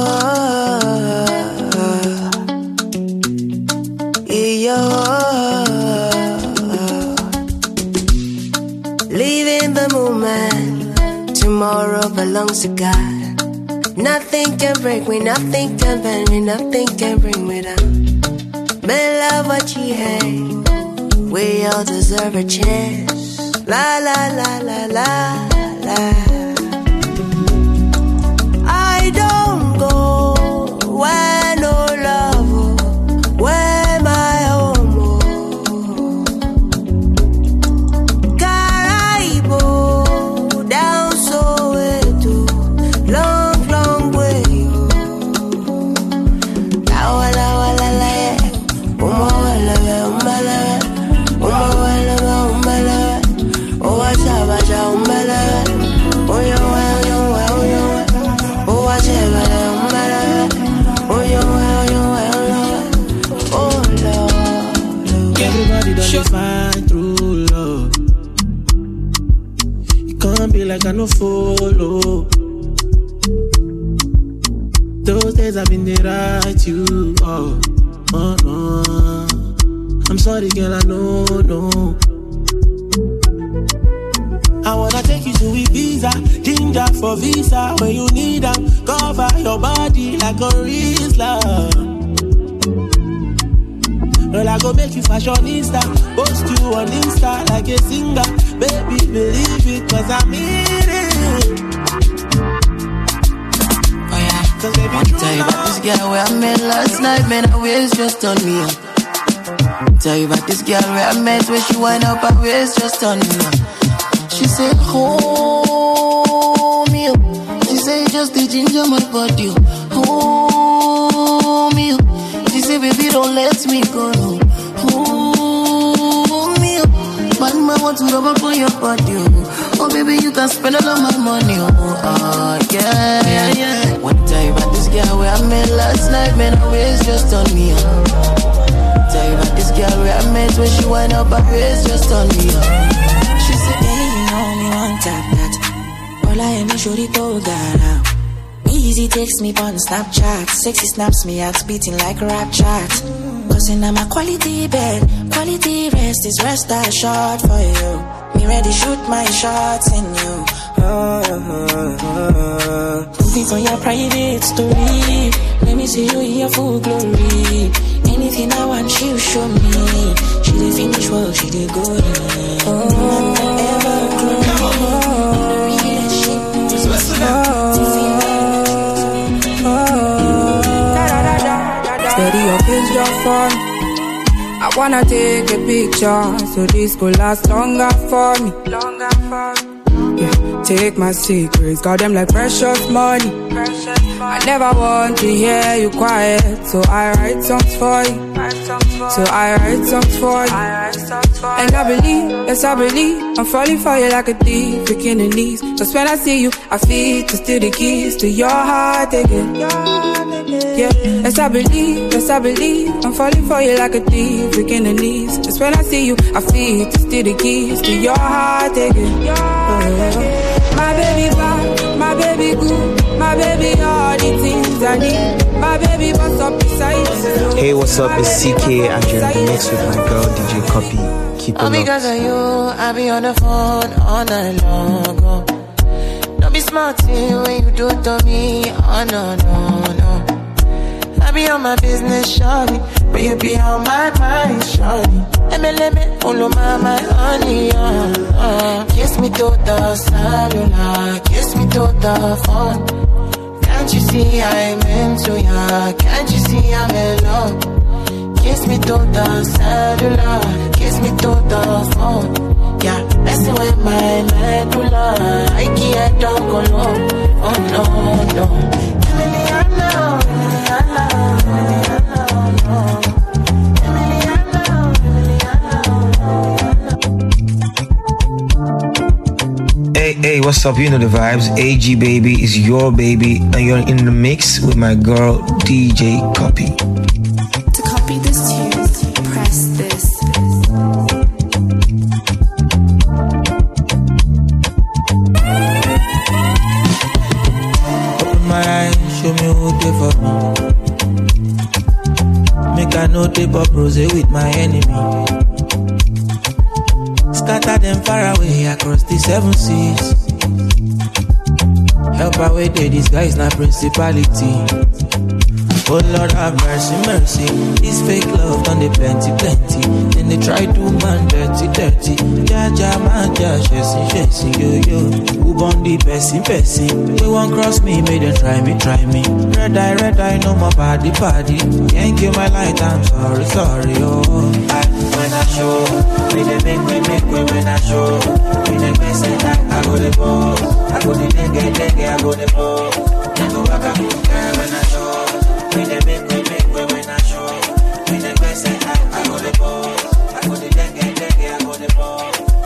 Leaving the moment, tomorrow belongs to God. Nothing can break me, nothing can bend me, nothing can bring me down. Man, love what you hate, we all deserve a chance. La la la la la la. I don't go where no love, where my home. Caraibo, down Soweto, long, long way. La wala wala la, wala wala, wala wala. Oh, what's up, what's up, oh, yo, oh, what's up, oh, yo, oh, Lord. Everybody doesn't find true love. You can't be like I no follow. Those days I've been there right you. I'm sorry, girl, I know, no. I wanna take you to Ibiza, ginger for visa. When you need them, cover your body like a Rizla. Girl, I go make you fashionista, post you on Insta like a singer. Baby, believe it, cause I mean it. Oh yeah, cause baby, I'll tell you about this girl where I met last night. Man, her waist just on me up. Tell you about this girl where I met, where she wind up her waist just on me up. She said, hold me up. She said, just the ginger my body. Hold me up. She said, baby, don't let me go. Hold me up. But I want to rub up on your body. Oh, baby, you can spend all of my money. Oh, yeah. Wanna tell you about this girl where I met last night. Man, her waist just on me. Tell you about this girl where I met, when she wind up her waist just on me. She said, only one tap that. All I am is Shorito Gara. Easy takes me on Snapchat. Sexy snaps me out, beating like a rap chat. Cause in my quality bed, quality rest is rest I shot for you. Me ready shoot my shots in you. Moving on your private story. Let me see you in your full glory. Anything I want, she'll show me. She did finish work, she did go in. Steady your face, your phone. I wanna take a picture so this could last longer for me. Yeah, take my secrets, got them like precious money. I never want to hear you quiet, so I write songs for you. And I believe, yes I believe, I'm falling for you like a thief, picking the knees. Just when I see you, I feel to steal the keys to your heart again. Yeah, yes I believe, I'm falling for you like a thief, picking the knees. Just when I see you, I feel to steal the keys to your heart again. My baby bad, my baby good, my baby all the things I need. My baby what's up beside you. Hey, what's up? It's CK and you're in the mix with my girl DJ Copy. Keep it up. Because of you, I be on the phone all night long. Oh. Don't be smart when you do it to me. Oh no. I be on my business, shawty, but you be on my mind, shawty. Let me follow my honey, Kiss me to the cellular, kiss me to the phone. Can't you see I'm into ya? Can't you see I'm in love? Kiss me to the cellular, kiss me to the phone. Yeah, messing with my medulla, I can't don't go low. Oh no. Hey, what's up? You know the vibes. AG baby is your baby, and you're in the mix with my girl DJ Copy. To copy this tune, press this. Open my eyes, show me day for me. Make I no take up rose with my enemy. Scatter them far away across the 7 seas. Help away they disguise na principality. Oh Lord have mercy, mercy. This fake love done the plenty. Then they try to man dirty. Ja man, chasing, yo. Who born the person? They won't cross me, make them try me. Red eye, no more party. Can't kill my light, I'm sorry, oh. When I show, we they make when I show. We they best I go the ball. I go the dengue, I go the ball. Then go back when I show. We they make when I show. We they best I go the ball. I go the dengue, I go the ball.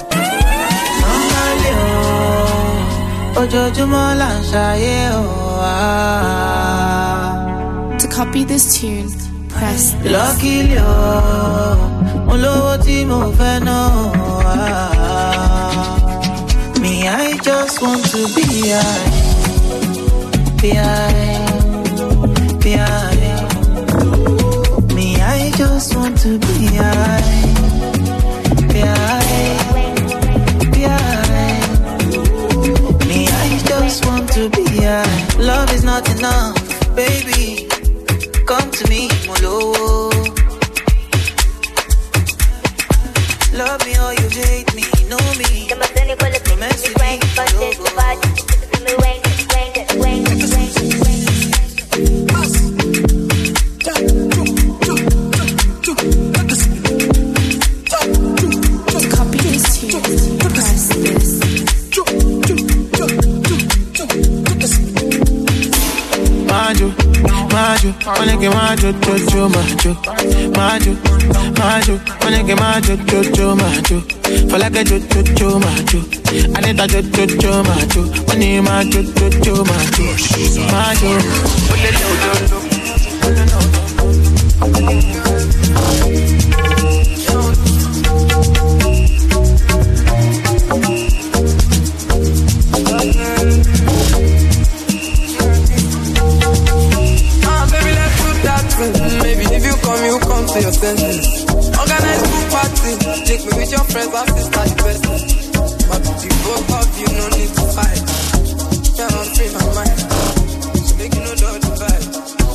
To copy this tune, press this. Lucky Leo, me, I just want to be me, I just want to be me, I just want to be love is not enough, baby. Come to me, Molo. Love me or you hate me, know me. Romance with me, To copy this tune, press this. Majo, wanna get majo, wanna get majo. For like a majo, I need a majo, when you majo. Maybe if you come to your senses. Organize group party, take me with your friends and sisters, the best. But the both of you no need to fight. Can't free my mind, so make you know the vibe.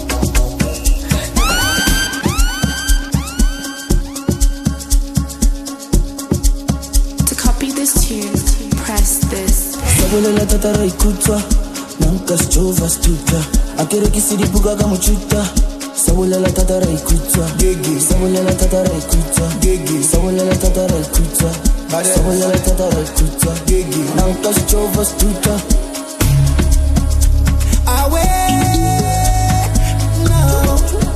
To copy this tune, press this. Sabolela tatara ikutwa, nanka stova stuta. Akere kisiri buga gamuchuta. Sabolela tatara ikutwa, sabolela tatara ikutwa, sabolela tatara ikutwa, sabolela tatara ikutwa, nanka stova stuta. Away now,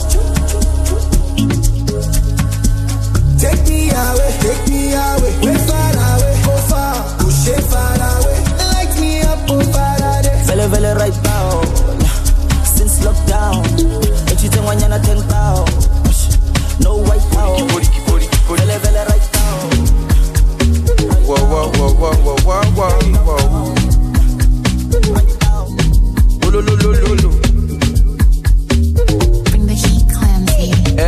take me away, way far away, go far, push it far away, light me up, oh far away. Vele right now, since lockdown. Wanyana 10 pounds, no white power. Vele right now. Whoa. Bring the heat, Clancy.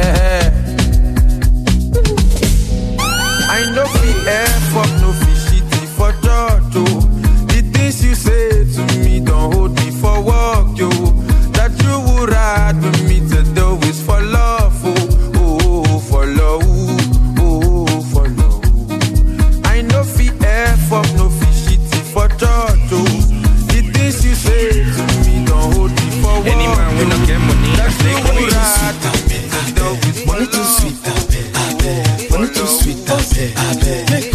I know fi fuck no fi shitty for Toto. The things you say to me don't hold me for work, yo. That you would ride with me to do is for love, for love. I know fi fuck no fi shitty for Toto. The things you say to me don't hold me for work. Any man will not get money. That you would ride with me to do is for Money too love. sweet, money too sweet, I beg.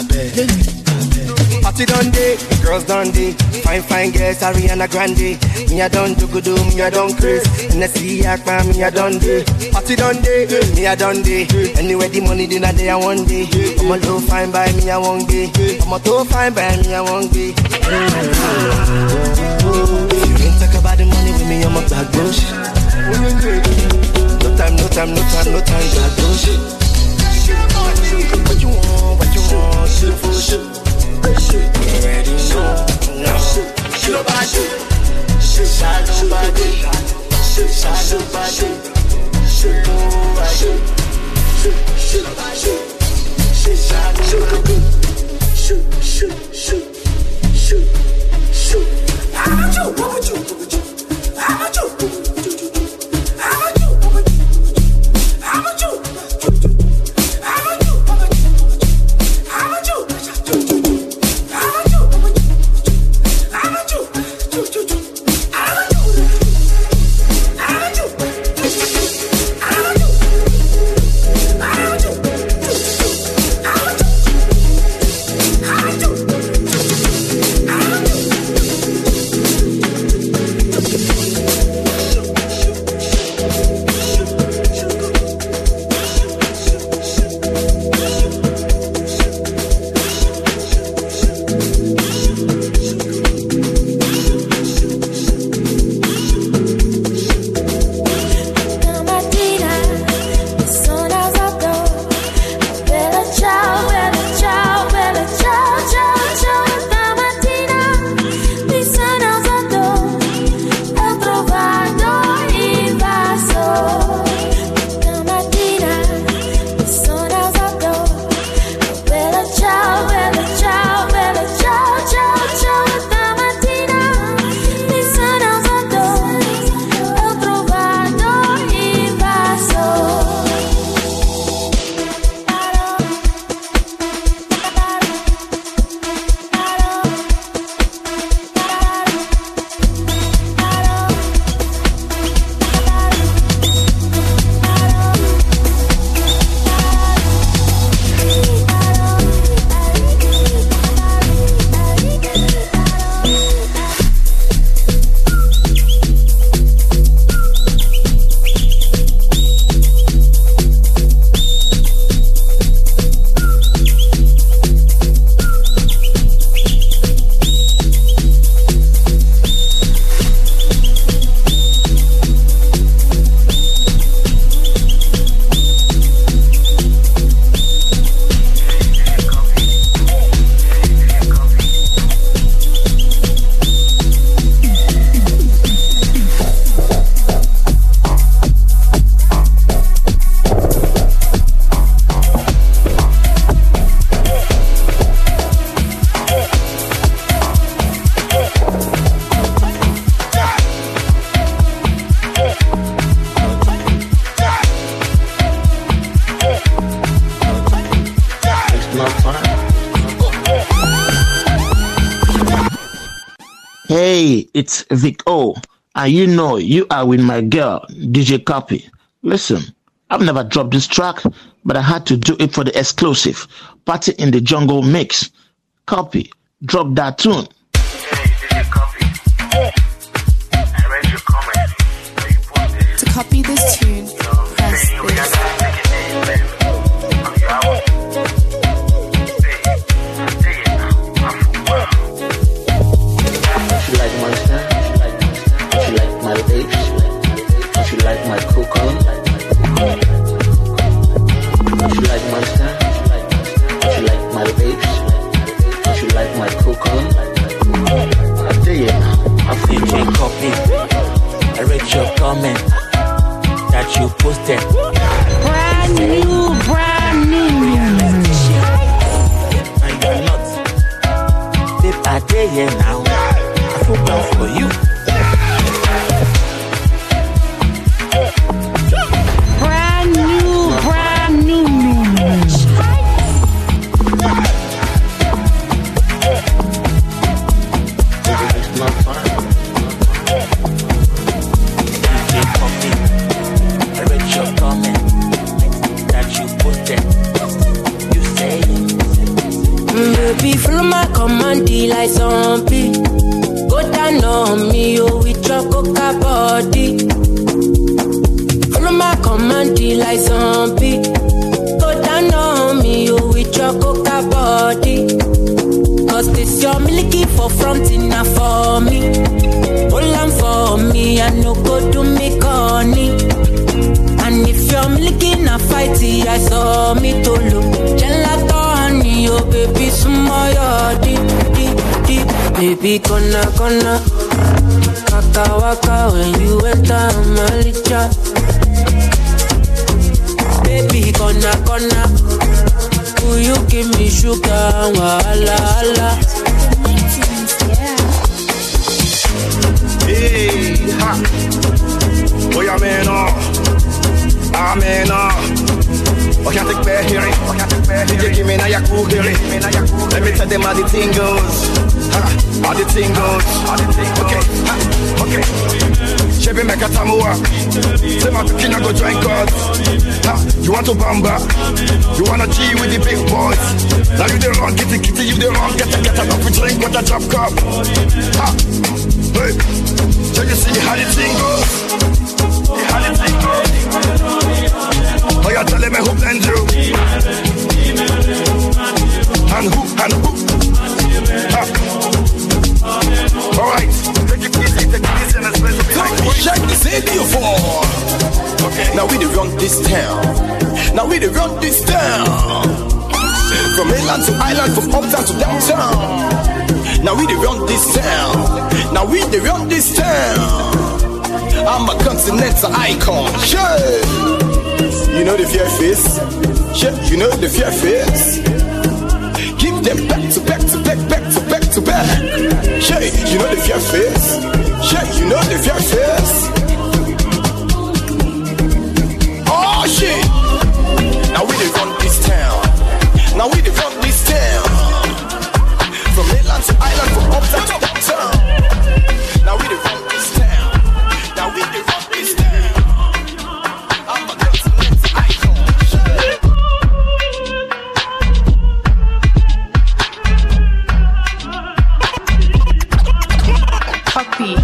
Party done day, girls done day. Fine girls, Ariana Grande. Me I done do good, me I done craze. And I see Akpa, me I done day. Party done day, me I done day. Anyway the money dinner day I one day. I'm a low fine by me I won't be. I'm a too fine by me I won't be. If you ain't talk about the money with me, I'm a bad bush. No time, bad bush. What you want, shit. Already know. Shalom body. Hey, it's Vic O, and you know you are with my girl, DJ Copy. Listen, I've never dropped this track, but I had to do it for the exclusive Party in the Jungle mix. Copy, drop that tune. Hey, DJ Copy. I read your comment. To copy this tune, press this. She like Monster, she like my babes, she like my coconut. She like Monster, she like my babes, she like my coconut. I tell you now, I feel DJ Copy. I read your comment that you posted. Brand new. And you're not. Babe, I tell you now, I feel bad for you. Brand new. It's not fun. DJ Copy, I read your comment that you posted. You say baby, follow my command, like zombie. Go down on me, oh, with your coca body. Follow my command, like zombie. Go down on me, oh, with your coca body. Cause this your milky for fronting now for me. Hold on for me, I no go do me corny. And if you're milky na fighty, I saw me to look. Gelato honey, oh baby, smile deep. Baby, gonna Waka waka when you enter Malicha. Baby, gonna will you give me sugar? Wala ala. Hey, ha. Boy, I can't take back hearing. DJ give me now your cool hearing. Let me tell them how the thing goes. How the thing goes. Okay. Chevy make a tamua. Say my picking I go join God. You want to bamba? You wanna G with the big boys? Now you the wrong, kitty, you the wrong. Get up, we drink with a drop cup. Hey, so you see how the thing goes. How the thing goes. Oh, you're telling me who blend you? And who? Alright, take it easy and especially check this radio for. Okay. Now we dey run this town. From mainland to island, from uptown to downtown. Now we dey run this town. I'm a continental icon. Sure. You know the fear face. Sure. You know the fear face. Give them back to back. Sure. You know the fear face. Sure. You know the fear face. Oh shit. Now we dey run this town. From mainland to island, from uptown to downtown. Now we dey run this town. I'm a continental icon. Copy.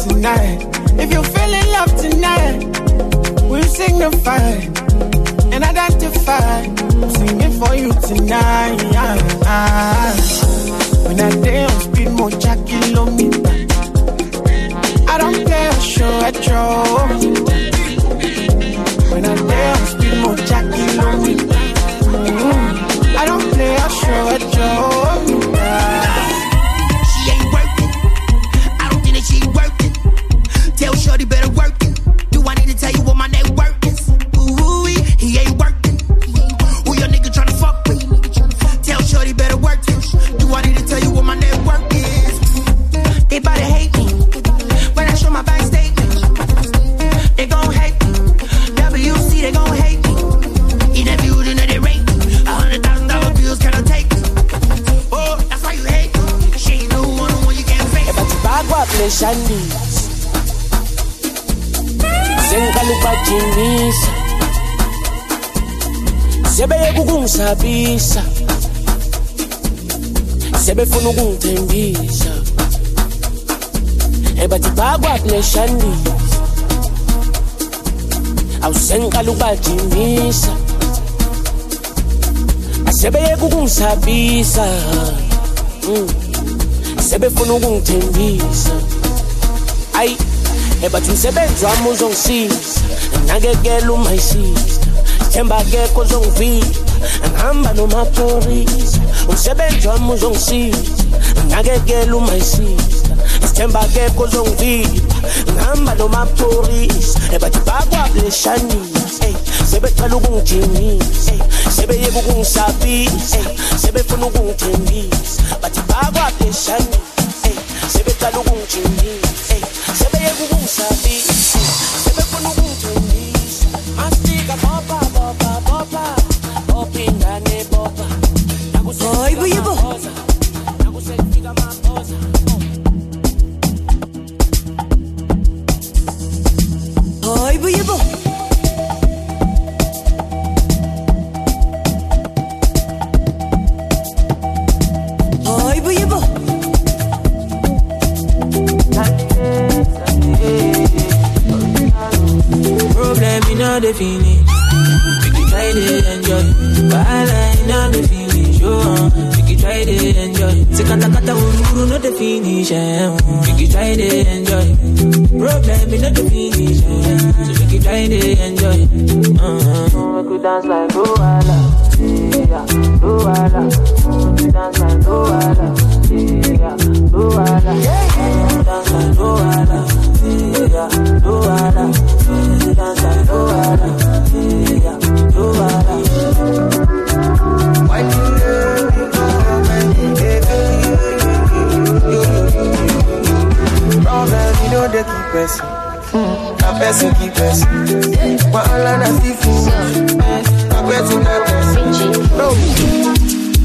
tonight. If you feel in love tonight, we'll signify and identify. I'm singing for you tonight. When I day on speed, more kilometer. I don't play a show at your. When I day on speed, more kilometer. I don't play a show at your. She ain't working. I don't think that she working. Tell shorty better work it. Do I need to tell you what my net worth is? Ooh, he ain't working. Who your nigga tryna fuck with? Tell shorty better work it. Do I need to tell you what my net worth is? They bout to hate me when I show my bank statement. They gon' hate me. WC, they gon' hate me. In that building that they rate me. $100,000 bills cannot take me. Oh, that's why you hate me. She ain't no one you can't fake. But bagwa play shandies. Senkalupa jinisa. Sebe kukungsabisa. Sebe funa ukungithembisa. But bagwa play shandies. Awusenkalupa jinisa. Sebe kukungisabisa. Sebe funa ukungithembisa. Ay, but umsebenzi wami uzongisiza. Nakekela uma isiza. Themba akekho ozongivika. Ngihamba nomaphorisa. Umsebenzi wami uzongisiza. Nakekela uma isiza. Themba akekho ozongivika. Ngihamba nomaphorisa. But bagwa bleshanisa. Sebe cala ukungijimisa. Sebe yeka ukungisabisa. Sebe funa ukungithembisa. But bagwa bleshanisa. Sebe cala ukungijimisa. Sebe yeka ukungisabisa. Sebe funa ukungithembisa. Mastika bopa bopa bopa. Opinda ne bopa. Oi buyibo. Nakusekufika maboza. Oi buyibo. Oi buyibo. Problem in all the finish. We can try to enjoy. Bala in all the finish. We can try to enjoy. Sekata kata uru no the finish. We can try to enjoy. Problem in all the finish. So we can try to enjoy. We could dance like Luala. Yeah, Luala. We could dance like Luala. Yeah, Luala. We could dance like Luala. Yeah, Luala. Dance like Luala. Yeah, Luala. Why you let me come and get problem, you know they keep pressing. A person keep pressing. But all I see food. A person keep pressing. No.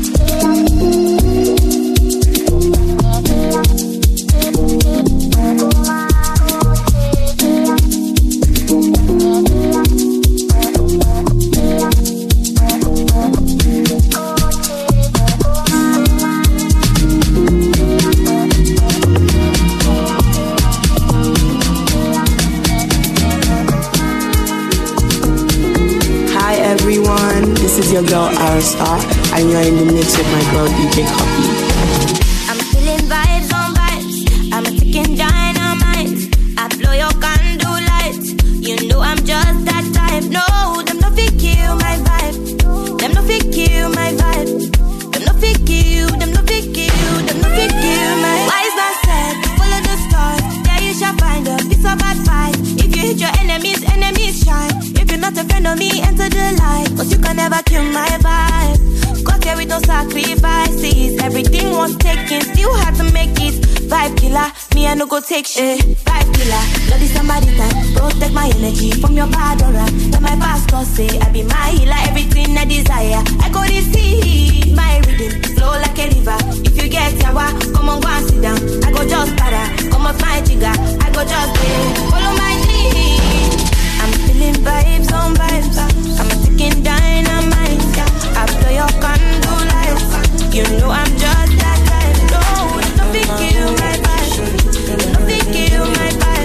This is your girl R-Star, and you're in the mix with my girl DJ Copy. I'm feeling vibes on vibes. I'm a ticking dynamite. I blow your candle lights. You know I'm just that type. No, them no fit kill my vibe. Them no fit kill my vibe. Them no fit kill. Them no fit kill. Them no fit kill my. Wise man said, follow the stars. There you shall find a piece of advice. If you hit your enemies, enemies shine. If you're not a friend of me, enter the light. Cause you can never kill my vibe. Got here with no sacrifices. Everything was taken, still had to make it. Vibe killer, me I no go take shit. Vibe killer, bloody somebody time. Protect my energy from your bad aura. Then my pastor say, I be my healer, everything I desire. I go to see my rhythm, flow like a river. If you get yawa, come on go and sit down. I go just para, come off my jigger. I go just follow my dream. I'm feeling vibes on vibes. I'm a ticking dynamite. I blow your candle lights. You know I'm just that type. No, nothing kill my vibe. Nothing kill my vibe.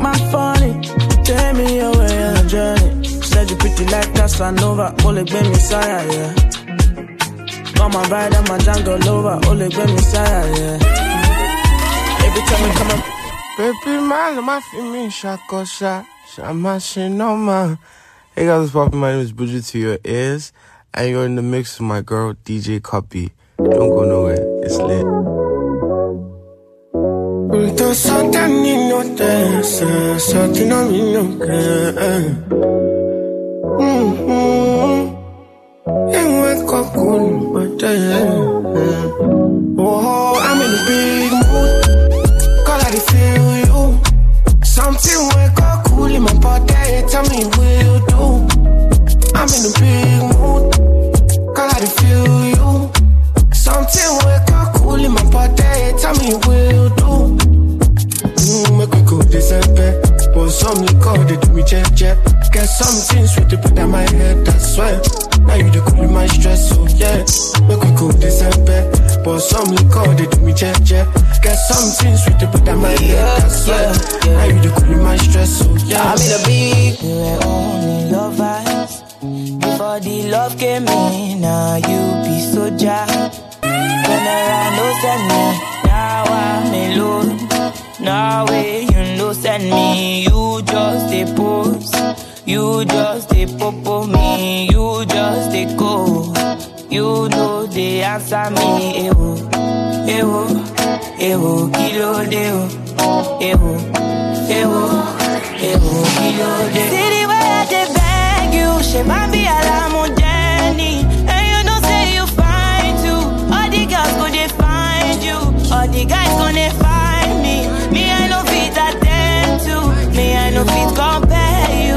my funny. Take me away on a journey. Said you pretty like Casanova. Only be Messiah, yeah. Come on, ride on my Django Lover. Only be Messiah, yeah. Every time we come up, baby, man, my feeling shakosha. Shamashinoma. Hey guys, what's poppin'? My name is Buju to your ears, and you're in the mix with my girl DJ Copy. Don't go nowhere, it's lit. Oh, I'm in a big mood. Call I feel you. Something wake up cool in my body. Tell me what you do. I'm in a big mood. Call I feel you. Something wake up cool in my body. Tell me what you do. Make me go December. But some liquor they do me jet. Get something sweet to put on my head, I swear. Now you the cool in my stress, so yeah. Make me go December. But some liquor they do me jet. Get something sweet to put on my head, I swear. Now you the cool in my stress, so yeah. I'm in a big, we were only lovers. Before the love came in, now you be soldier. When I no send me, now I'm alone. Now you know send me, you just a post. You just a popo me, you just a go. You know they answer me, ewo, ewo, ewo, kilo deo, ewo, ewo, ewo, kilo deo. See the way I dey beg you, she might be alarm Jenny. And you know say you fine too. All the girls go they find you, all the guys gonna find me. Me I no fit attend to, me I no fit compare you.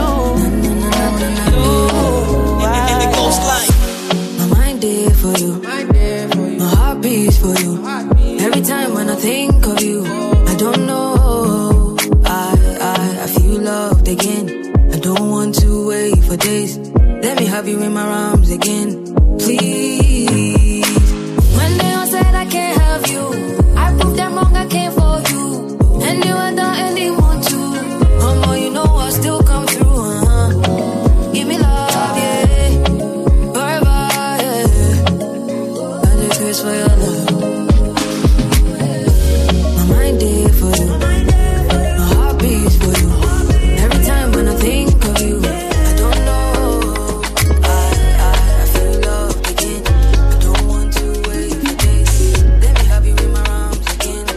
My mind there for you, my heart beats for you. Every time when I think of you, I don't know. I feel loved again. I don't want to wait for days. Let me have you in my arms again, please. When they all said I can't have you, I proved them wrong. I came for you, and you are not anyone to. Oh, you know I still come through. Give me love, yeah. Forever, yeah. I just wish for your love. My mind there for you, my heart beats for you. Every time when I think of you, I don't know. I feel loved again. I don't want to wait for days. Let me have you in my arms again.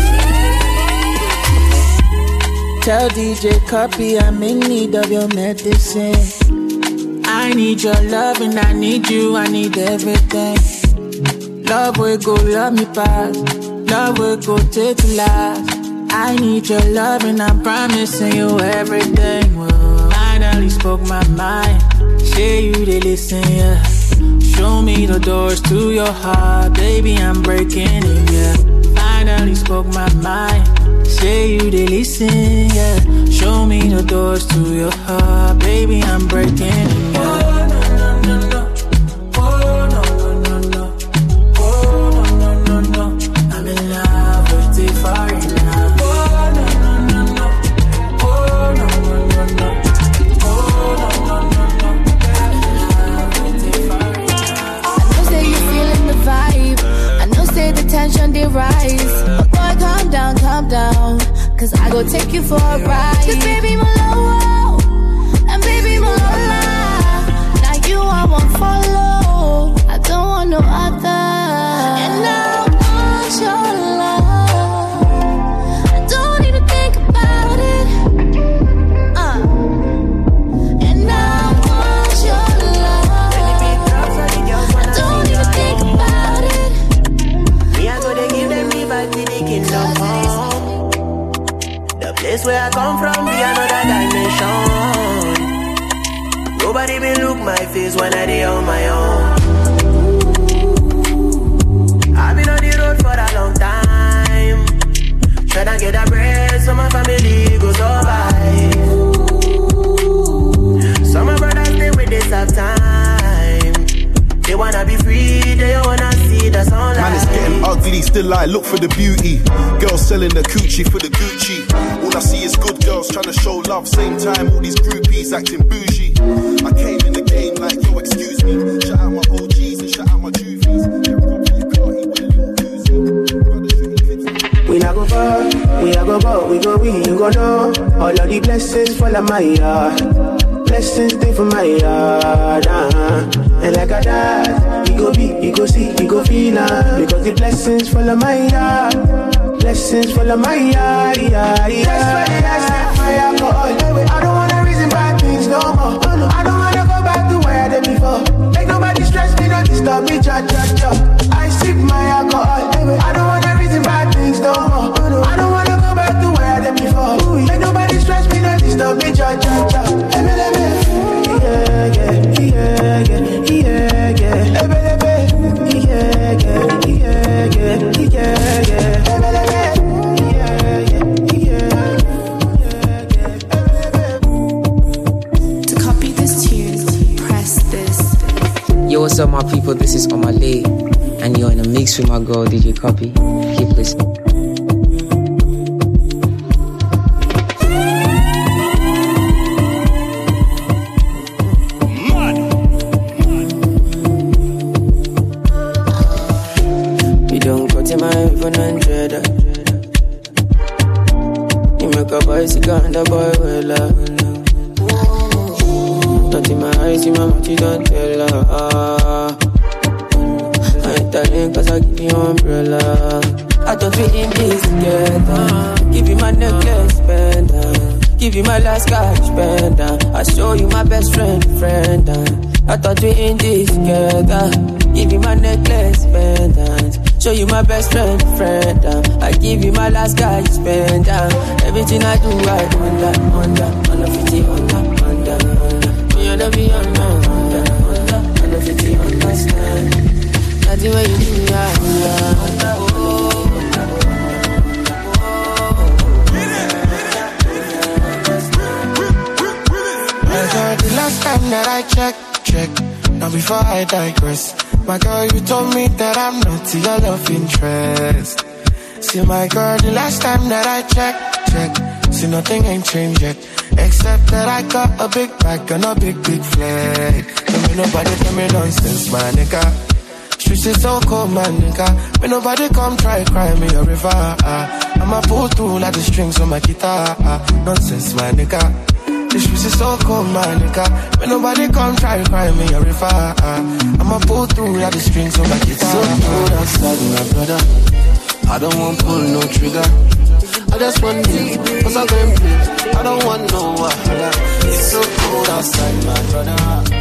Tell DJ Copy I'm in need of your medicine. I need your love and I need you, I need everything. Love will go love me back. Love will go take to last. I need your love and I'm promising you everything. Well, finally spoke my mind. Say you they listen, yeah. Show me the doors to your heart, baby, I'm breaking in, yeah. Finally spoke my mind. Say you they listen, yeah. Show me the doors to your heart, baby, I'm breaking in, yeah. Rise, but boy, calm down, cause I go take you for a ride. Cause baby, my low, and baby, my lola. Now you I won't follow, I don't want no other. And now I want your love, I don't even think about it. And now I want your love, I don't even think about it. The place where I come from be another dimension. Nobody will look my face when I dey on my own. I've been on the road for a long time, tryna get a bread so my family goes survive. Some my brothers they with this have time. They wanna be free, they wanna see the sunlight. Man, it's getting ugly. ugly, still I look for the beauty. Girls selling the coochie for the Gucci. All I see is good girls trying to show love. Same time, all these groupies acting bougie. I came in the game like, yo, excuse me. Shout out my OGs and shout out my juvies. We not go far, we a go go, we you go know. All of the blessings fall on my yard. Blessings stay for my yard, And like a dad, he go be, he go see, he go feel, because the blessings fall on my yard. Blessings fall on my yard, That's why they ask for alcohol. I don't wanna reason bad things no more. I don't wanna go back to where I did before. Make nobody stress me, don't disturb me, cha. I sip my alcohol. I don't wanna reason bad things no more. I don't wanna go back to where I did before. Make nobody stress me, don't disturb me, cha. To copy this tune, press this. Yo, what's up, my people? This is Omale, and you're in a mix with my girl DJ Copy. Keep listening. The boy will not in my eyes, in my mouth, you don't tell her. I ain't telling cause I give you umbrella. I thought we in this together. Give you my necklace, spender. Give you my last cash, spender. I show you my best friend. I thought we in this together. Give you my necklace, spender. Show you my best friend. I give you my last guy, spender. Everything I do, I under 50, under. Me and be under 50, understand. Nothing what you do, The last time that I check. Now before I digress, my girl, you told me that I'm not your love interest. See my girl, the last time that I check. See nothing ain't changed yet, except that I got a big bag and a big flag. Don't make nobody tell me nonsense, my nigga. Streets is so cold, my nigga. May nobody come try cry me a river. I'ma pull through like the strings on my guitar. Nonsense, my nigga. The streets is so cold, my nigga. May nobody come try cry me a river. I'ma pull through like the strings on my guitar. So cold outside, my brother. I don't want pull no trigger. I just want you, cause I'm going to play. I don't want no wahala. It's so cold outside, my brother.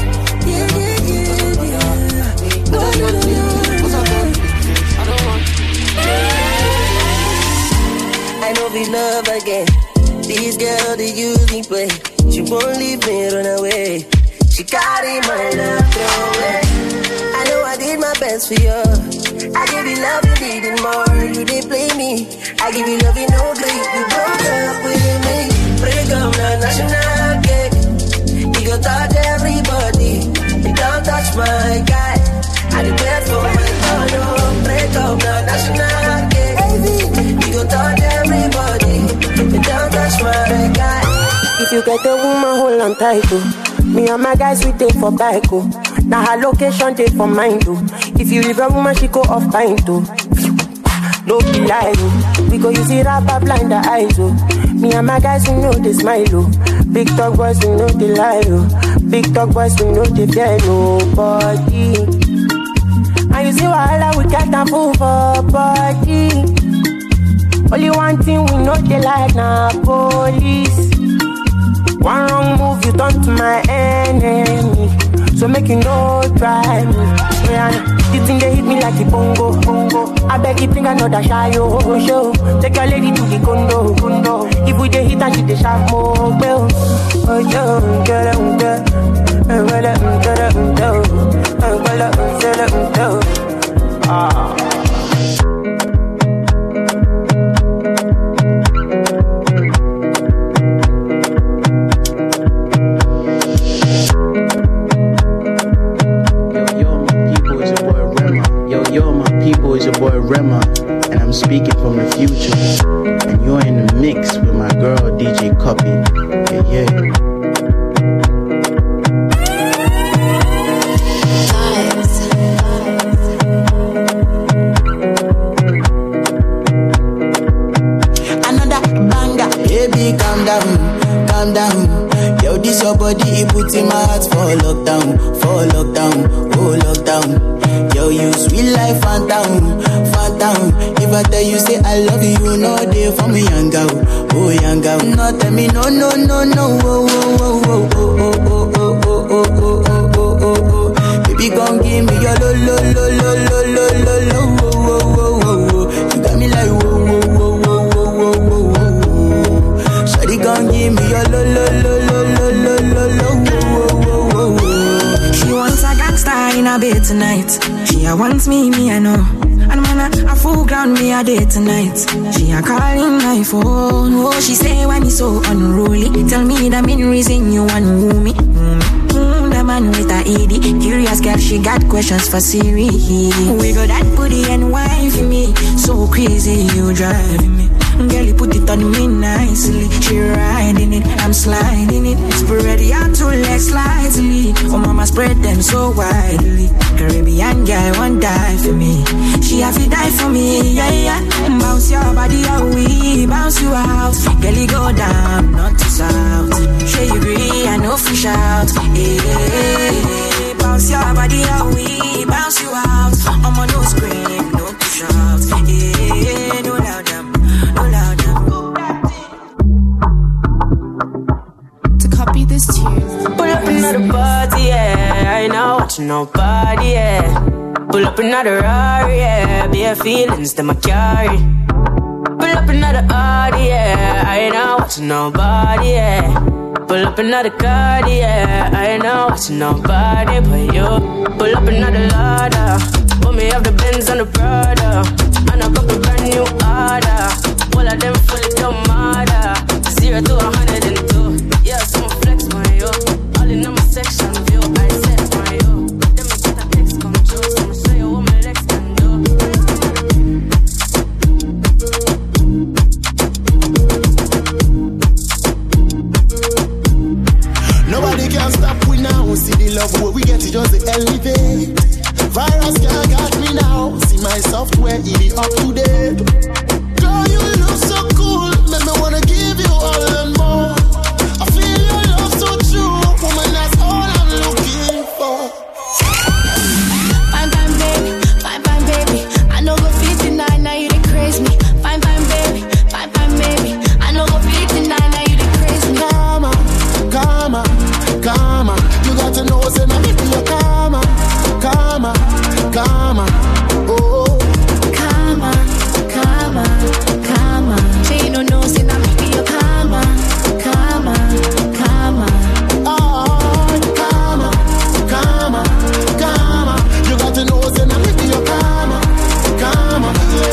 I know we love again. This girl, they use me play. She won't leave me, run away. She carry my love, throw away. I know I did my best for you. I give you love, you needed more. You didn't play me. I give you love, you no great. You broke up with me. Break up the national cake. You go touch everybody. You don't touch my guy. I depend for my daughter. Break up the national cake. You go touch everybody. You don't touch my guy. If you get a woman, hold on tight, oh. Me and my guys, we take for bike, oh. Now her location, take for mine, oh. If you leave a woman, she go off pint, oh. No be lie, oh. We go use it up, blind the eyes, oh. Me and my guys, we know they smile, oh. Big talk boys, we know they lie, oh. Big talk boys, we know they fear nobody. And you see wahala, we can't move for body. Only one thing we know they like now, police. One wrong move, you turn to my enemy. So make you no try me. Yeah, the thing they hit me like a bongo. I beg you bring another shy show. Take your lady to the condo. If we dey hit and she dey sharp more, well. Oh yo, get ah. Yo, my people, it's your boy Rema, and I'm speaking from the future. And you're in the mix with my girl DJ Copy. Yeah. Baby, calm down. Yo, this your body, it puts in my heart for lockdown, oh lockdown. Yo, you sweet life, phantom. If I tell you, say I love you, no day for me, young girl, oh young girl. No, tell me, no, oh. Baby, gon' give me your lo. You got me like, whoa. Gon' give me your lo. She wants a gangster in a bed tonight. She wants me, I know. And man, a full ground me a day tonight. She a calling my phone. Oh, she say when it's so unruly. Tell me the main reason you want woo me. The man with a ED. Curious girl, she got questions for Siri. We got that booty and wine for me. So crazy, you driving me. Girl, you put it on me nicely. She riding it, I'm sliding it. Spread your two legs slightly. Oh, mama, spread them so widely. Caribbean girl won't die for me. She have to die for me, yeah. Bounce your body out, we bounce you out. Girl, you go down, not to south. Sure you agree, I know fish out. Hey, bounce your body out, we bounce you out. I'm on no scream, no push out. Hey, no loud damn. To copy this tune, pull up another party, yeah. I ain't not watching nobody, yeah. Pull up another Rari, yeah. Bare feelings that I carry. Pull up another Audi, yeah. I ain't not watching nobody, yeah. Pull up another car, yeah. I ain't not watching nobody but you. Pull up another Lada. Put me off the Benz and the Prada. And I got a brand new order. All of them fully don't matter. 0 to 102. Yeah, so flex my yo. All in my section view. I said my yo. Then me get a text come true. So I'ma show you what my legs can do. Nobody can stop we now. See the love where we get it just to elevate. Virus can't got me now. See my software, it is up to date. Girl, you look so cool. Make me wanna give you all and more. I feel your love so true. Woman, that's all I'm looking for. Fine, baby. I know go 59, now you the craze me. Fine, baby. I know go 59, now you the craze me. Come on. You got to know, say, now if you're come on. Oh. Come on. Say you don't know, say now maybe you come on. Oh, come on. You got to know, say now maybe you come on.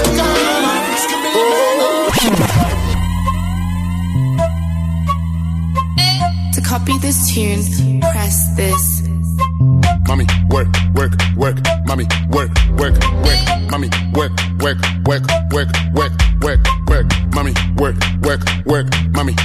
to copy this tune, press this. Mommy, work. Mommy, work. Mommy, work. Mommy, work. Mommy,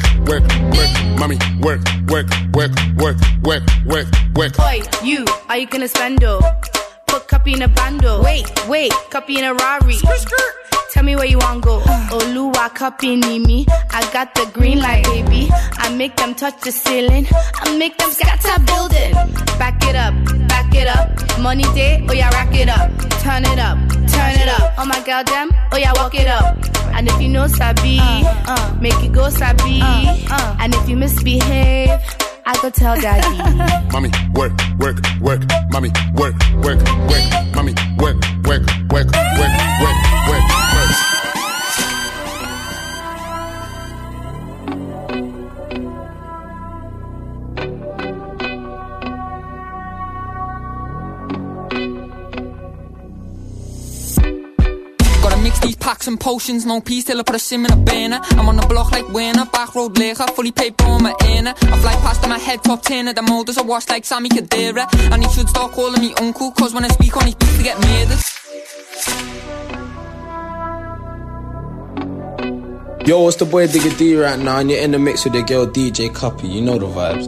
work. Boy, you, are you gonna spendo? Put copy in a bando. Wait, copy in a Rari. Tell me where you want go. Oluwa copy me. I got the green light, baby. I make them touch the ceiling. I make them scatter building. Back it up. Money day, oh yeah, rack it up. Turn it up. Oh my girl, them, oh yeah, walk it up. And if you know Sabi, make it go Sabi. And if you misbehave, I go tell daddy. Mommy, work. Mommy, work. Mommy, work. Mix these packs and potions, no peace till I put a sim in a banner. I'm on the block like winner, back road leger, fully paid for my inner. I fly past in my head, top 10 of the molders, I wash like Sammy Kadira. And he should start calling me uncle, cause when I speak on his beats they get murdered. Yo, it's the boy Digga D right now, and you're in the mix with the girl DJ Cuppy. You know the vibes.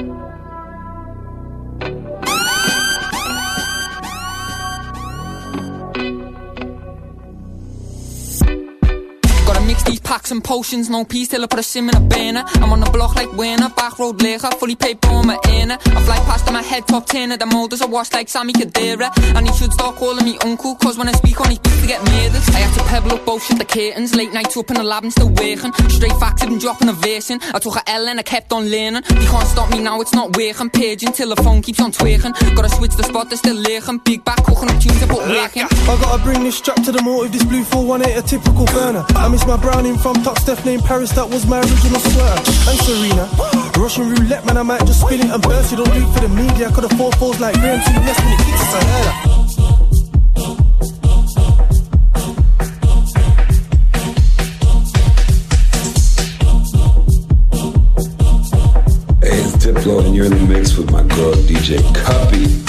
Mix these packs and potions, no peace till I put a sim in a banner. I'm on the block like winner, back road leger, fully paper on my inner. I fly past my head top 10 of the molders, I wash like Sammy Kadira. And he should start calling me uncle, cause when I speak on his beats to get murdered. I had to pebble up both shit the curtains, late nights up in the lab and still working. Straight facts, I've been dropping a verse in. I took a L and I kept on learning. You can't stop me now, it's not working. Paging till the phone keeps on twerking. Gotta switch the spot, they're still lurking. Big back, cooking up tunes, I put working. I gotta bring this strap to the motive, this blue 418, a typical burner. I miss my browning from top Steph named Paris, that was my original sweater. And Serena, Russian roulette, man, I might just spin it and burst it. Don't do it for the media, I could have 4 fours like Graham to the nest when it kicks us ahead. Hey, it's Diplo and you're in the mix with my girl DJ Cuppy.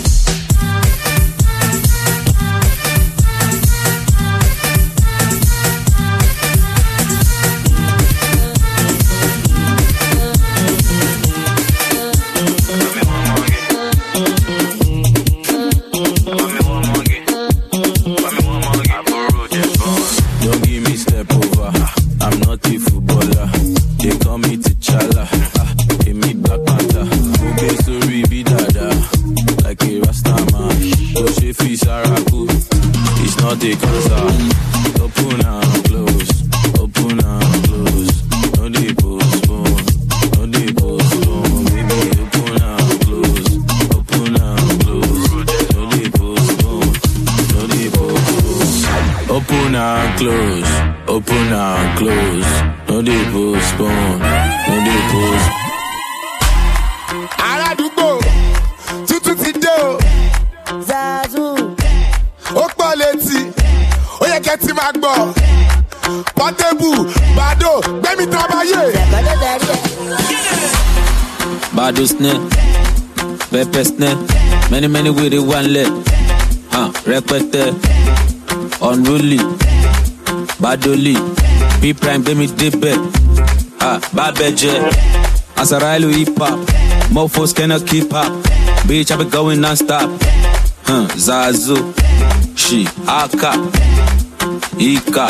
Bado snare, pepper snare, many with it one leg. Repete, unruly, badoli, B prime, baby dip back. Babeje, Azarailu hip hop, mofos cannot keep up. Bitch, I be going non-stop. Zazu, she, Aka, Ika,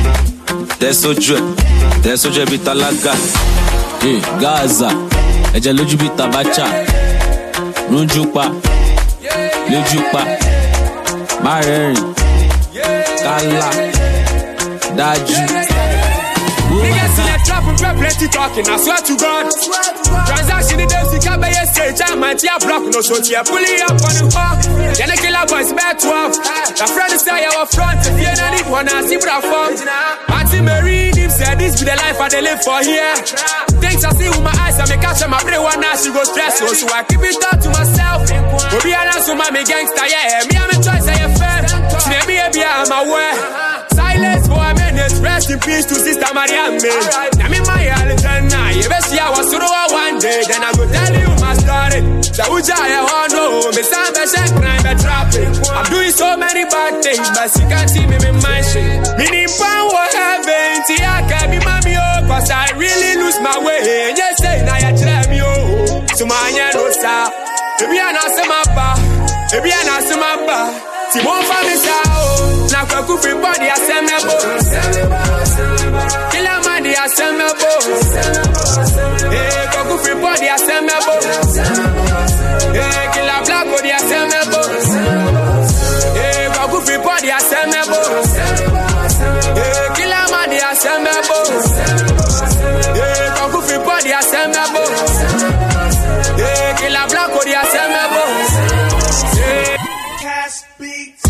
Desoje bitalaga, Gaza. Ẹ̀jẹ̀ lójú bí tabacha, rúnjúpa, lójúpa, má rẹ́rìn, kálá, dájú. Niggas in the trap and plenty talking, I swear to God. Transaction in the Zika by your stage, I might hear block, no so here, pulling up on the car. Then the killer boys back 12. The friend is our front, if you don't need one, I see what I found. Auntie Mary, him said this be the life I they live for here. Things I see with my eyes, I make catch my brain one now, she go stress, so I keep it up to myself. Obi Anasu, my gangster, yeah, me, I'm a choice, I am fair. She me a beer, I'm aware. Silence for a minute, rest in peace to Sister Mariam. Now me my Alexandra, you best see I was through one day, then I go tell you my story. So Uja, I want to know, me sound the shit, crime, but trapping. I'm doing so many bad things, but she can't see me in my shit. Meaning power heaven, see I can't be mommy, oh, cause I really lose my way. And you say, now you try me, oh, so my rosa. If you're not some mappa, if you're not some mappa, si won't find me sao. Now go cook free body, I send me a boss. Kill a man, I send me a boss. Hey, go cook free body, I send me a boss. Hey, kill a black body, I send me a boss. Hey, go cook free body, I send me a boss. Hey, kill a man, I send me a boss. Hey, go cook free body, I send me a boss. Hey, kill a black body, I send me a boss. Hey, Cash Beats.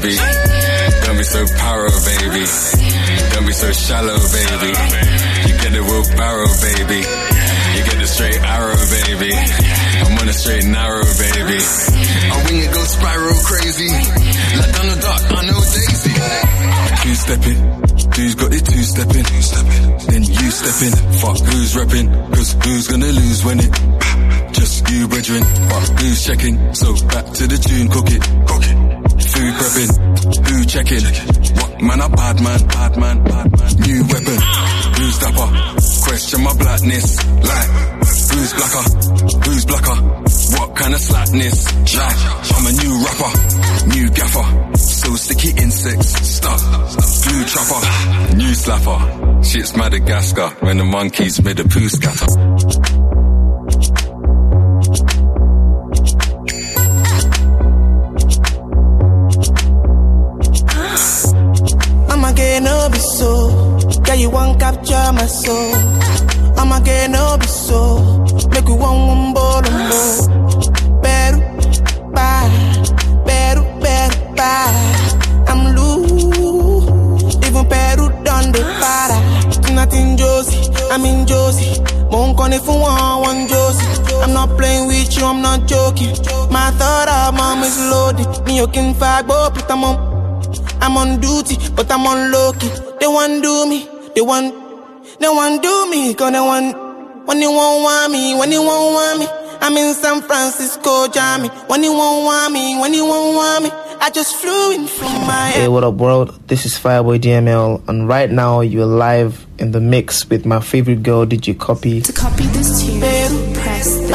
baby. Don't be so paro, baby. Don't be so shallow, baby. You get the wheelbarrow, baby. You get the straight arrow, baby. I'm on a straight narrow, baby. I wing it, go spiral crazy. Like down the dark, I know Daisy. Two-stepping, who's got it two-stepping? Then you step in, fuck who's repping? Cause who's gonna lose when it? Just you, brethren, fuck who's checking? So back to the tune, cook it. Food prepping, who checking? What man, a bad man. New weapon, who's dapper? Question my blackness, like who's blacker? What kind of slackness? Like I'm a new rapper, new gaffer. So sticky insects, stuck. Blue trapper, new slapper. Shit's Madagascar when the monkeys made a poo scatter. I'ma get no be so. Yeah, you won't capture my soul. I'ma get no be so. Make you one ball. Better, bye. I'm loose. Even Peru done the para. Nothing Josie, I'm in Josie. Won't call if you want one Josie. I'm not playing with you, I'm not joking. My thought of mom is loaded. Me you can fight, but I'm on duty, but I'm on low-key. They want do me, they want do me. Cause they want, when you won't want me. I'm in San Francisco, Jammy. When you won't want me. I just flew in from my... Hey, what up, world? This is Fireboy DML, and right now you're live in the mix with my favorite girl, DJ Copy. To copy this tune, press this.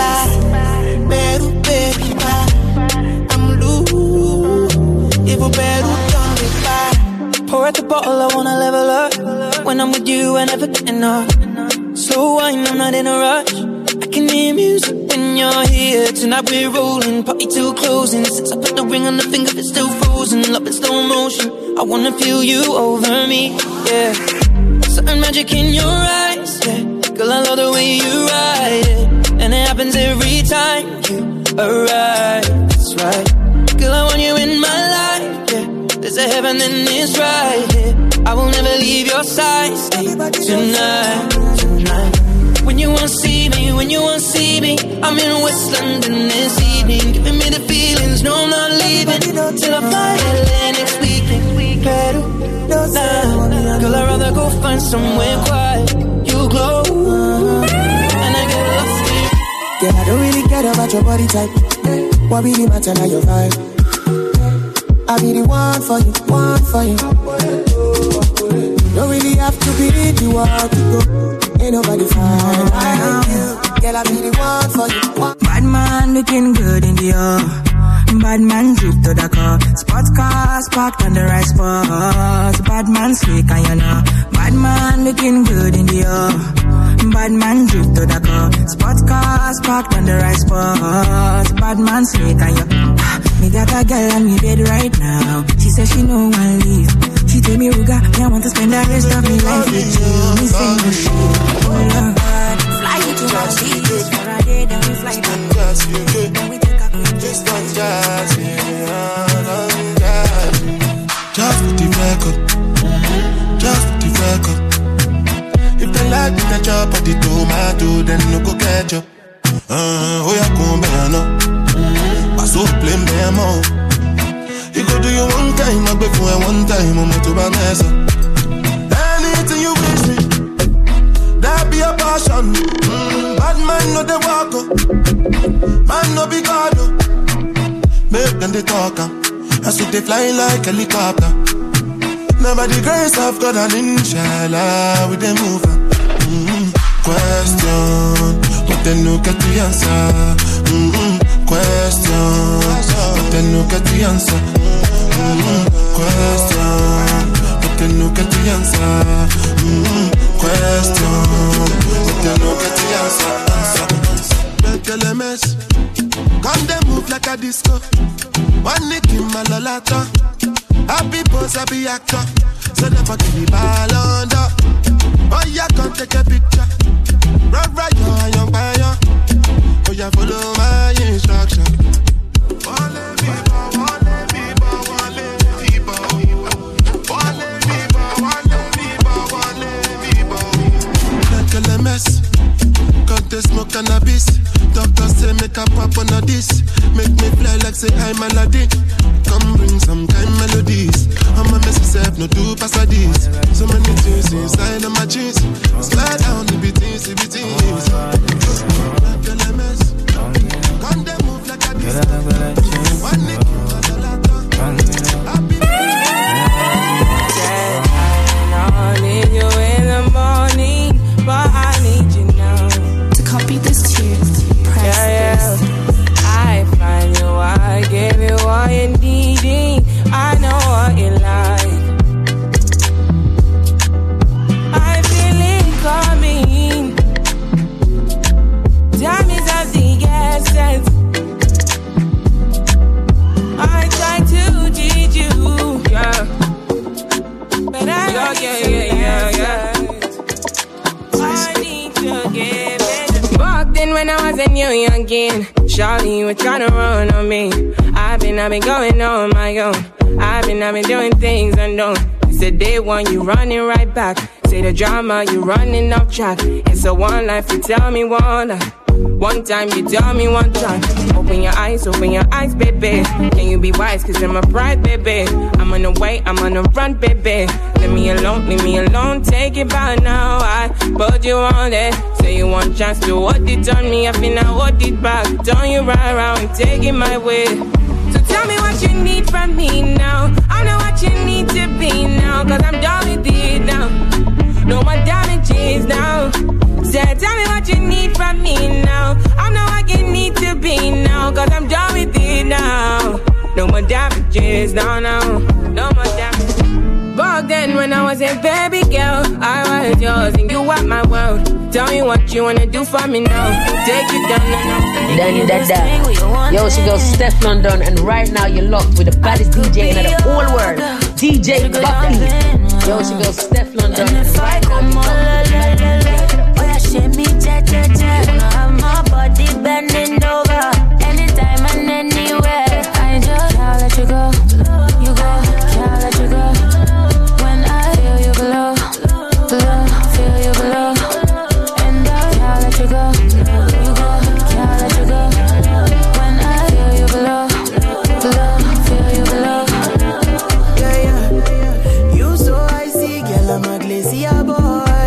I'm loose, even better. Pour out the bottle, I wanna level up. When I'm with you, I never get enough. Slow wine, I'm not in a rush. I can hear music when you're here. Tonight we're rolling, party till closing. Since I put the ring on the finger, it's still frozen. Love in slow motion, I wanna feel you over me, yeah. Certain magic in your eyes, yeah. Girl, I love the way you ride it. And it happens every time you arrive, that's right. Girl, I want you in my life, yeah. There's a heaven and it's right here. I will never leave your side. Stay tonight. When you won't see me, I'm in West London this evening. Giving me the feelings, no I'm not leaving. Till I fly LA next week. Girl, I'd rather go find somewhere quiet. You glow, and I get lost in you. Yeah, I don't really care about your body type. What really matter now your vibe. I be the one for you. Don't really have to be the one to go. Ain't nobody fine like you. Girl, I be the one for you. Bad man looking good in the air. Bad man drip to the car. Sports cars parked on the right spot. Bad man slick and you know. Bad man looking good in the air. Bad man drip to the car. Sports cars parked on the right spot. Bad man slick and you. Me got a girl on me bed right now. She says she no one leave. She tell me, Ruga, me I want to spend the rest of my life with you. Me say no shit. Oh Lord, fly you to my seats for a day, then we fly back. Then we take a quick just one jazz, just for the record. If they like me, the chop of the tomato, then no go catch up. Oh yeah, come on, no. So play me more. You go do your one time, I bet for one time, I'm to my mess up. Anything you wish me, that be a passion. Bad man no they walk up, man no be God. Make them they talk up, I so they fly like a helicopter. Now by the grace of God and inshallah, we they move on. Question, but then no get the answer. Question, but then no get the answer. Question, but then no get the answer. Question, but then no get the answer. Better mess, come they move like a disco. One nick in my lolata. Happy pose, happy actor. So never give me ball under. Oh yeah, come take a picture. Right, young fire. Oh yeah, follow my instruction. say make a pop on a this. Make me fly like say I'm Aladdin. Come bring some kind melodies. I'm a messy self, no do pass a this. So many things inside of my jeans. Slide down the BTs, the BTs. Come they move like a this. One nick, I need you in the morning, but I need you now. To copy this tune, press this. I find you, I give you all you needing. I know what you like. I feel it coming. Time is of the essence. I try to teach you, yeah. But I yeah. I need to give it. Walked in when I was a new youngin'. Shawty, you were trying to run on me. I've been going on my own. I've been doing things unknown. It's the day one, you running right back. Say the drama, you running off track. It's a one life, you tell me one life. One time, you tell me one time. Open your eyes, baby. Can you be wise, cause I'm a pride, baby. I'm on the way, I'm on the run, baby. Leave me alone, take it back now. I put you on it. Say you want chance to hold it on me. I feel I hold it back. Turn you right around, take it my way. So tell me what you need from me now. I know what you need to be now, cause I'm done with it now. No more damages now. Say, tell me what you need from me now. I know what you need to be now, cause I'm done with it now. No more damages, no more damages. Back then when I was a baby girl, I was yours and you were my world. Tell me what you wanna do for me now. Take it down, Yo, she goes Steph London, and right now you're locked with the baddest DJ in the whole world, DJ Cuppy. Yo, she goes Steph London, and right now you're locked with the Shimmy, cha, cha, cha. Have my body bending over. Anytime and anywhere. I just can't let you go. You go, can't let you go. When I feel you below, feel you below. And I can't let you go. You go, can't let you go. When I feel you below, feel you below. Yeah. You so icy, girl, I'm a glacier boy.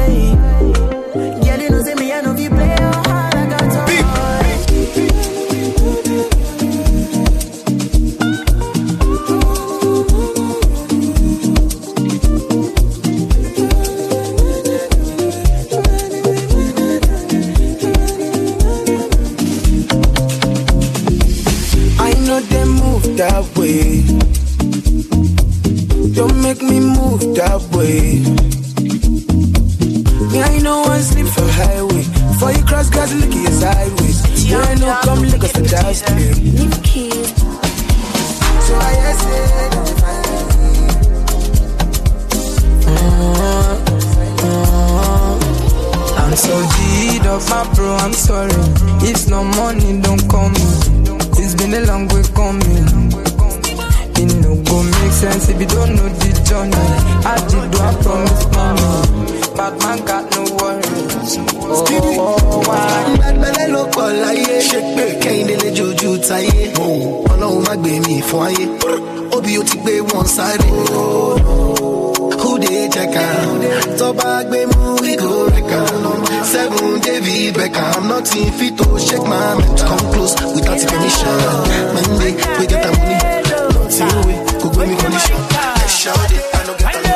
That way, don't make me move that way. Me, I know one sleep for highway. Before you cross, guys, look at your sideways. Me, I know come look at the dust. So I said, I'm so G'd up, my bro, I'm sorry. If no money, don't call me. It's been a long way coming. It no go make sense if you don't know the journey. I did do I promise mommy. Bad man got no worries. Bad belly look all like shake me, can't delay juju tie. Oh, alone my baby for ye. Obi you take me one side. Who they check out? So bag me movie go record. 7 David Beckham, nothing fit to shake my man. Come close without permission. Monday we get the money. Nothing we go go me condition. I shout it, I don't get the money.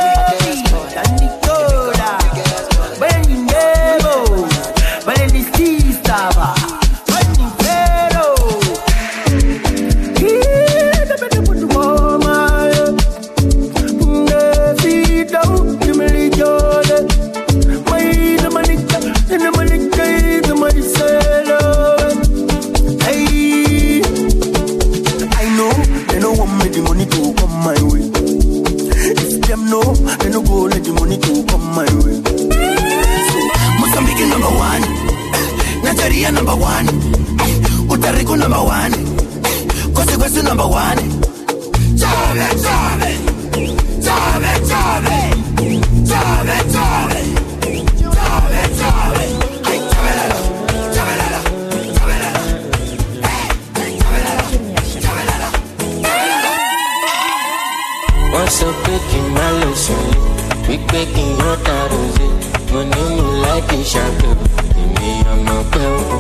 Nigeria number one, Puerto Rico number one, Costa number one. Chave, chave, chave, chave, chave, chave, chave, chave. baking your rosé. When you like it, champagne. Me, I'm a girl.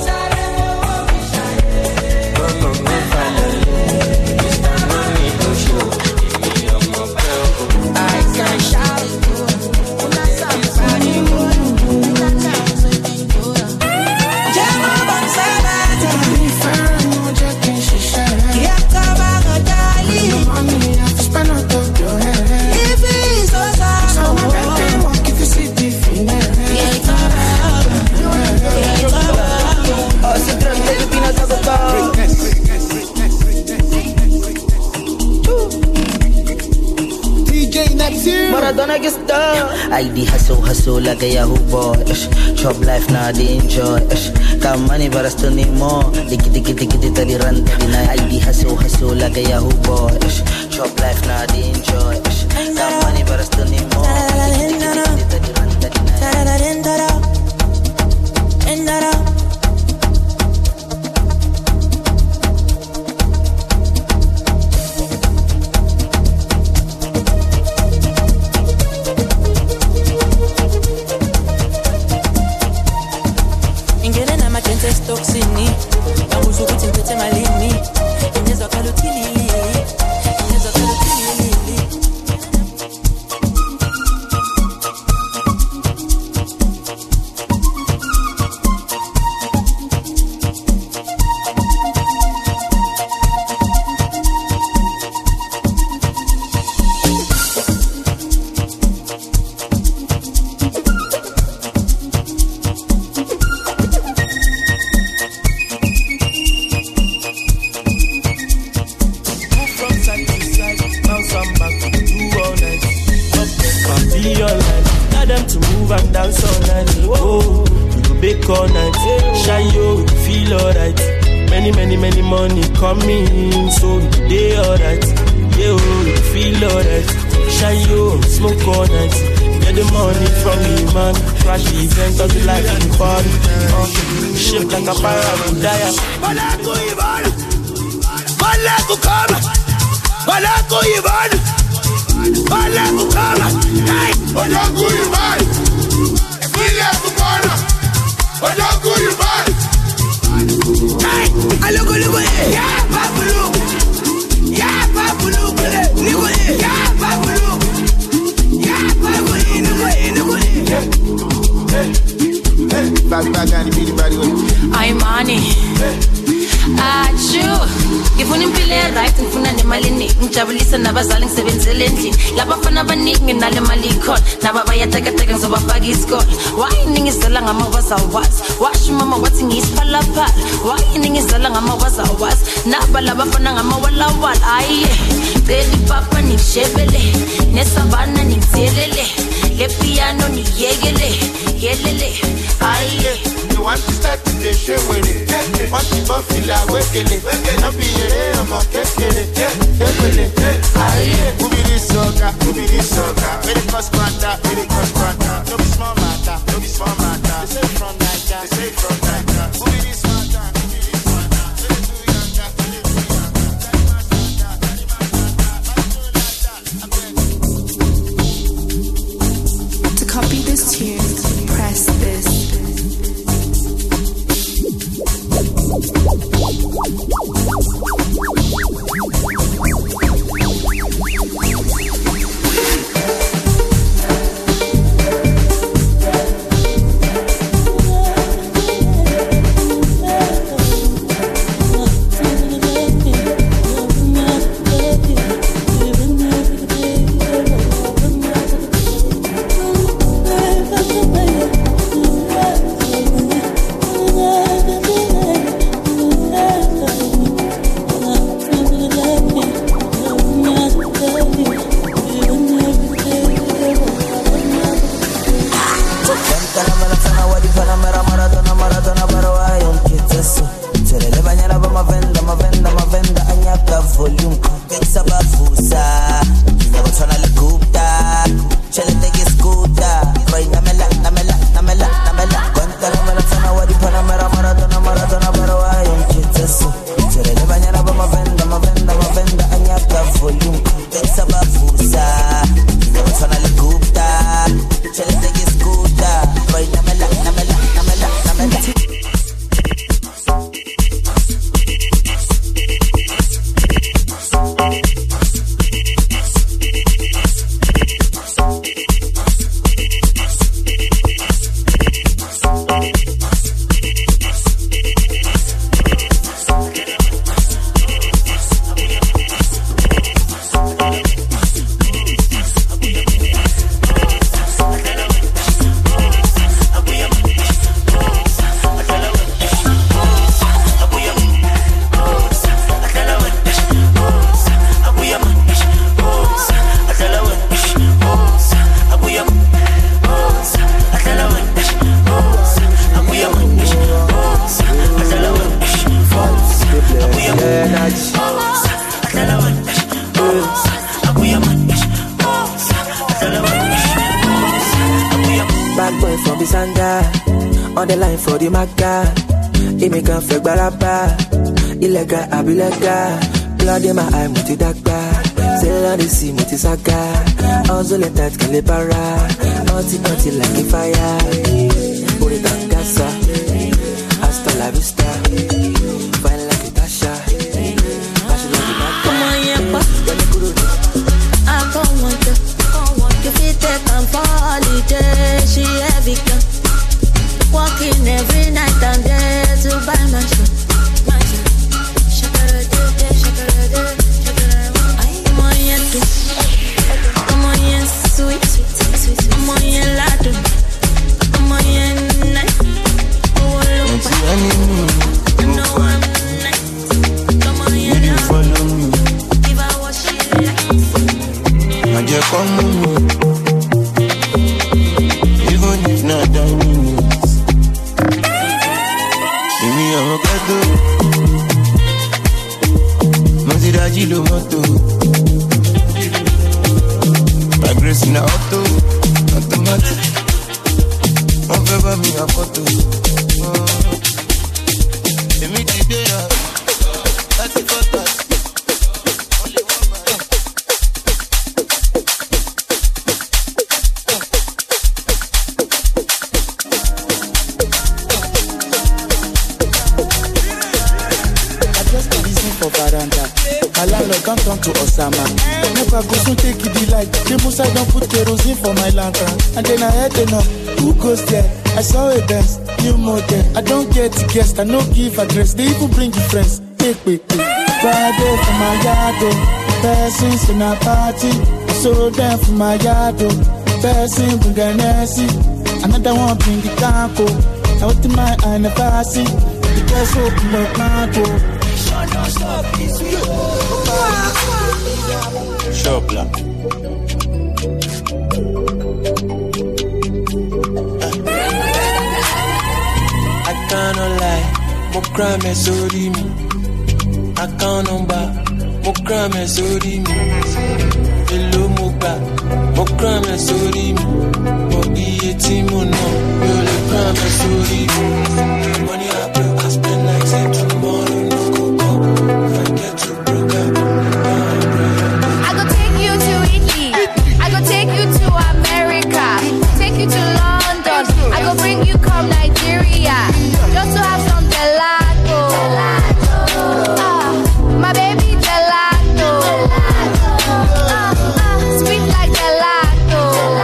Maradona gets done. I the hustle like a Yahoo boy. Chop life now they enjoy. Got money but I still need more. Diki tali run the night. I the hustle like a Yahoo boy. Chop life now they enjoy. Got money but I still need more. Diki tali run the night. I'm money. Achu. Ngifuna impilo right, ngifuna nemali eningi. Ngijabulisa nabazali ngisebenzele endlini. Labafana abaningi nginale mali ikhona. Naba bayatekateka ngizobafaka isikole. Why ningizela ngamawaza wazi? Washo mama wathi ngisiphalaphala. Why ningizela ngamawaza wazi? Naba labafana ngamawalawala. Aye. Celi papa nishebele. Nesavana nimthelele. Le piano niyekele. Yelele. Aye. You want to start to the show with it. Want to buff it like wekele. Not be here, I'm a kekele. Aye. Who be this soca? Very cost matter, No be small matter, They say from Niger, Who be this matter? To copy this tune, press this. on the line for the maga. He make a fake baraba. Illegal, abilega. Blood in my eye, muti dagba. Sell on the sea, muti saga. Also let that calibara. Auntie like a fire. Put it on casa. Hasta la vista. Fine like a Tasha. Come on, yeah, I don't want to. You fit take and for holiday. She heavy girl. Walking every night and day to buy my shop. I'm on your too. I'm on your sweet. I'm on your lado. I'm on your night. Oh, look. I know I'm nice. Come on your love. Follow me. Give her what she likes. I just come with me. Even if not diamonds. Give me a avocado. Gilo moto. My grace in a auto. Automatic. On peut pas me a photo. Et me dit bien. That's the photo. My landlord can't turn to Osama. Never go soon take it the light. The most I don't put kerosene for my lantern. And then I had enough. Who goes there? I saw a dance, new model. I don't get the guest, I no give address. They even bring the friends. Take. Friday for my yard. Persons in a party. So them for my yard. Person bring a Nessie. Another one bring the taco. I went to my anniversary. The girls open up my door. Stop, it's you. Shopla. I cannot lie, mo crime is so me. I can't number, mo crime is so me. Hello, mo back, mo crime is so me. Mo iye timo no, yo le crime is so me. Money I blow, I spend like say tomorrow no go go. If I get too broke up, I go take you to Italy. I go take you to America. Take you to London. I go bring you come Nigeria. Just to have some gelato. My baby gelato. Sweet like gelato.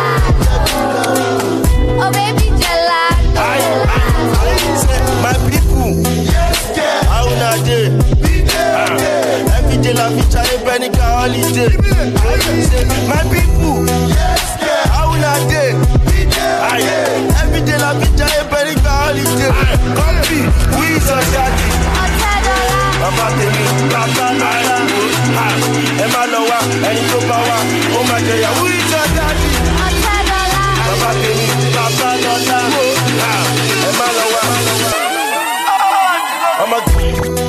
Oh baby gelato. My people, how na day? Every day la feature a panic holiday. My people, how na day? Every day la feature a panic holiday. Copy, we so daddy. Baba tèmi, baba lọ́la. Ẹ má lọ wá, ẹni tó bá wá, ó máa jẹyà. We so daddy. Baba tèmi, baba lọ́la. Ẹ má lọ wá.